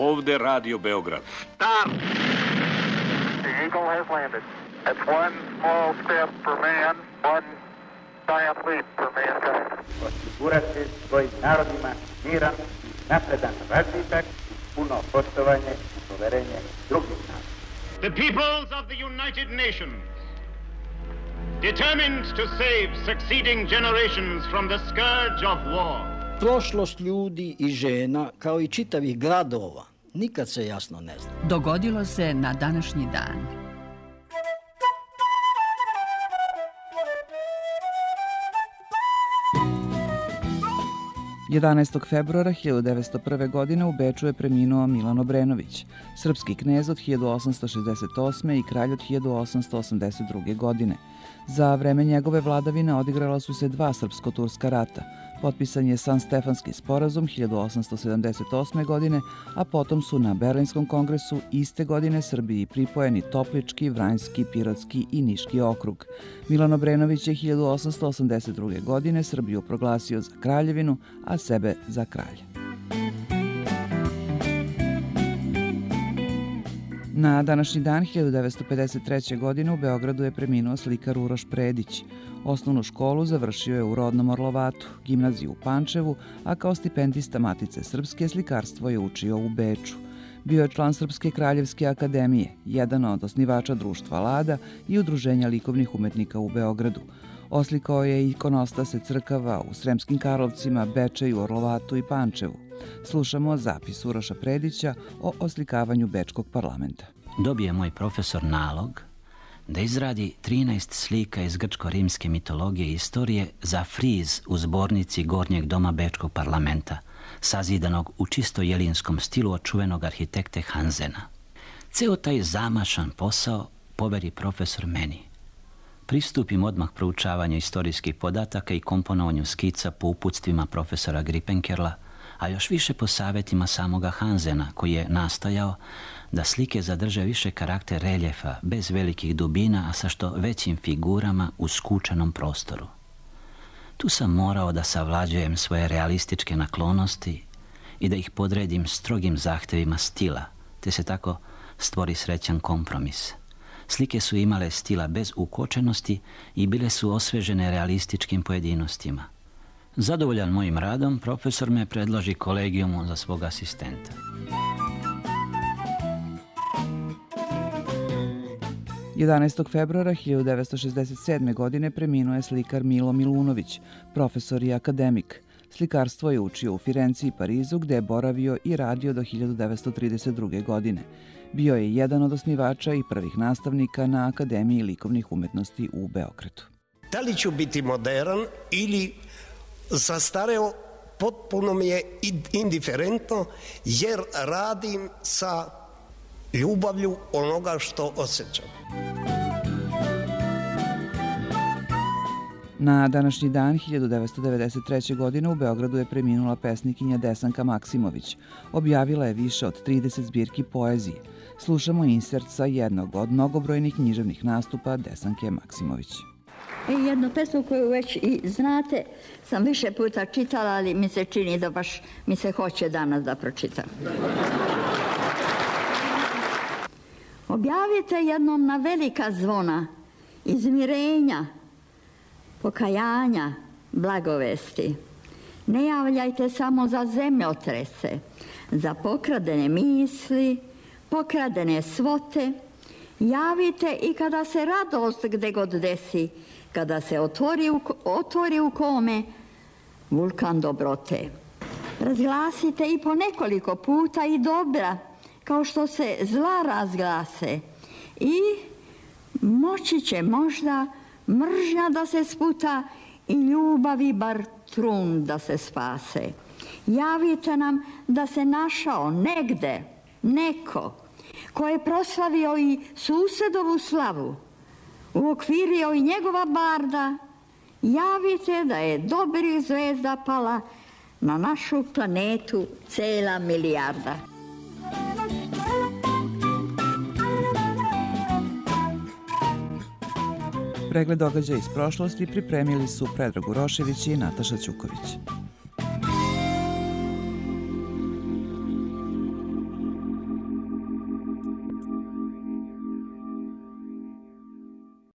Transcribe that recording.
ovde Radio Beograd. Start! The Eagle has landed. It's one small step for man, one giant leap for mankind. Osigurati svojim narodima miran, napredan razvitak, puno poštovanje i poverenje drugih naroda. The peoples of the United Nations, determined to save succeeding generations from the scourge of war. Prošlost ljudi i žena, kao i čitavih gradova, nikad se jasno ne zna. Dogodilo se na današnji dan. Jedanaestog februara 1901. godine u Beču je preminuo Milan Obrenović, srpski knez od 1868. i kralj od 1882. godine. Za vreme njegove vladavine odigrala su se dva srpsko-turska rata. Potpisan je San Stefanski sporazum 1878. godine, a potom su na Berlinskom kongresu iste godine Srbiji pripojeni Toplički, Vranjski, Pirotski i Niški okrug. Milan Obrenović je 1882. godine Srbiju proglasio za kraljevinu, a sebe za kralja. Na današnji dan 1953. godine u Beogradu je preminuo slikar Uroš Predić. Osnovnu školu završio je u rodnom Orlovatu, gimnaziju u Pančevu, a kao stipendista Matice Srpske slikarstvo je učio u Beču. Bio je član Srpske kraljevske akademije, jedan od osnivača društva Lada i Udruženja likovnih umetnika u Beogradu. Oslikao je ikonostase crkava u Sremskim Karlovcima, Bečeju, Orlovatu i Pančevu. Slušamo zapis Uroša Predića o oslikavanju Bečkog parlamenta. Dobije moj profesor nalog da izradi 13 slika iz grčko-rimske mitologije i istorije za friz u zbornici Gornjeg doma Bečkog parlamenta, sazidanog u čisto jelinskom stilu od čuvenog arhitekte Hanzena. Ceo taj zamašan posao poveri profesor meni. Pristupim odmah proučavanju istorijskih podataka i komponovanju skica po uputstvima profesora Gripenkerla, a još više po savjetima samoga Hanzena, koji je nastojao da slike zadrže više karakter reljefa, bez velikih dubina, a sa što većim figurama u skučenom prostoru. Tu sam morao da savlađujem svoje realističke naklonosti i da ih podredim strogim zahtevima stila, te se tako stvori srećan kompromis. Slike su imale stila bez ukočenosti i bile su osvežene realističkim pojedinostima. Zadovoljan mojim radom, profesor me predloži kolegijumu za svog asistenta. Jedanaestog februara 1967. godine preminuo je slikar Milo Milunović, profesor i akademik. Slikarstvo je učio u Firenci i Parizu, gde je boravio i radio do 1932. godine. Bio je jedan od osnivača i prvih nastavnika na Akademiji likovnih umetnosti u Beogradu. Da li ću biti modern ili zastareo, potpuno mi je indiferentno, jer radim sa ljubavlju onoga što osjećam. Na današnji dan 1993. godine u Beogradu je preminula pesnikinja Desanka Maksimović. Objavila je više od 30 zbirki poezije. Slušamo insert sa jednog od mnogobrojnih književnih nastupa Desanke Maksimović. Jednu pesmu koju već i znate sam više puta čitala, ali mi se čini da baš mi se hoće danas da pročitam. Objavite jednom na velika zvona izmirenja, pokajanja, blagovesti. Ne javljajte samo za zemljotrese, za pokradene misli, pokradene svote. Javite i kada se radost gde god desi, kada se otvori u kome vulkan dobrote. Razglasite i po nekoliko puta i dobra, kao što se zla razglase. I moći će možda mržnja da se sputa i ljubavi bar trun da se spase. Javite nam da se našao negde neko ko je proslavio i susedovu slavu, uokvirio i njegova barda. Javite da je dobrih zvezda pala na našu planetu cela milijarda. Pregled događaja iz prošlosti pripremili su Predrag Urošević i Nataša Ćuković.